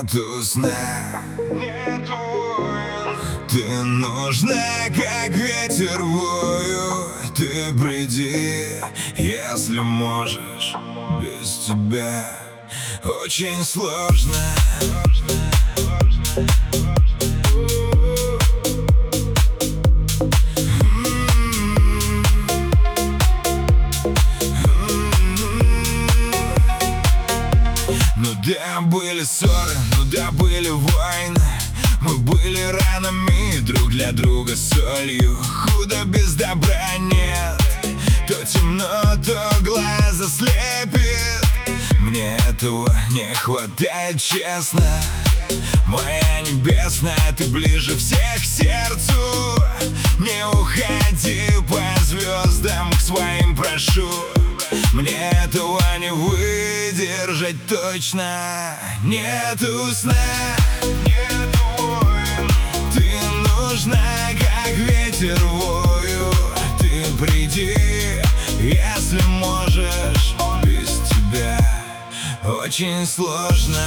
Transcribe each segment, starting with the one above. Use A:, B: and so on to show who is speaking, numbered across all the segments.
A: нету сна, ты нужна, как ветер вою. Ты приди, если можешь. Без тебя очень сложно. Ну да, были ссоры, ну да, были войны. Мы были ранами друг для друга солью. Худо без добра нет, то темно, то глаза слепит. Мне этого не хватает, честно. Моя небесная, ты ближе всех к сердцу. Не уходи по звездам к своим, прошу. Мне этого не выдержать точно. Нету сна, ты нужна, как ветер вою. Ты приди, если можешь. Без тебя очень сложно.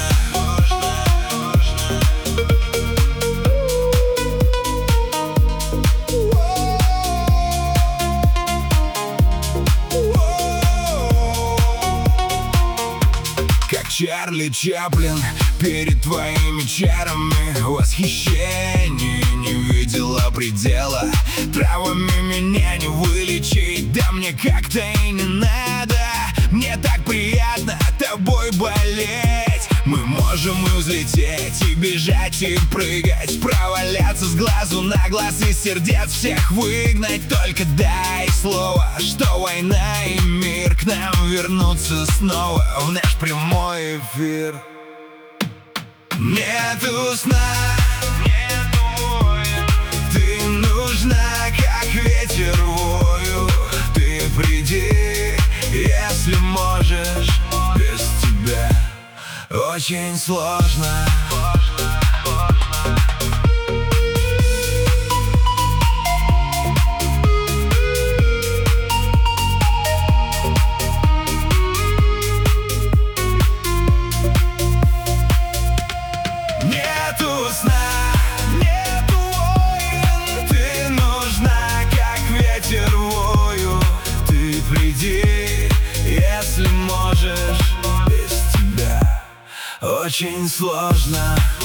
A: Чарли Чаплин перед твоими чарами. Восхищение не видела предела. Травами меня не вылечить, да мне как-то и не надо. Мне так приятно тобой болеть. Мы можем и взлететь, и бежать, и прыгать, проваляться с глазу на глаз и сердец всех выгнать. Только дай слово, что война и мир к нам вернутся снова в наш прямой эфир. Нету сна, ты нужна, как ветер вою. Ты приди, если можешь. Без тебя очень сложно. Нету сна, нету войн. Ты нужна, как ветер вою. Ты приди, если можешь. Без тебя очень сложно.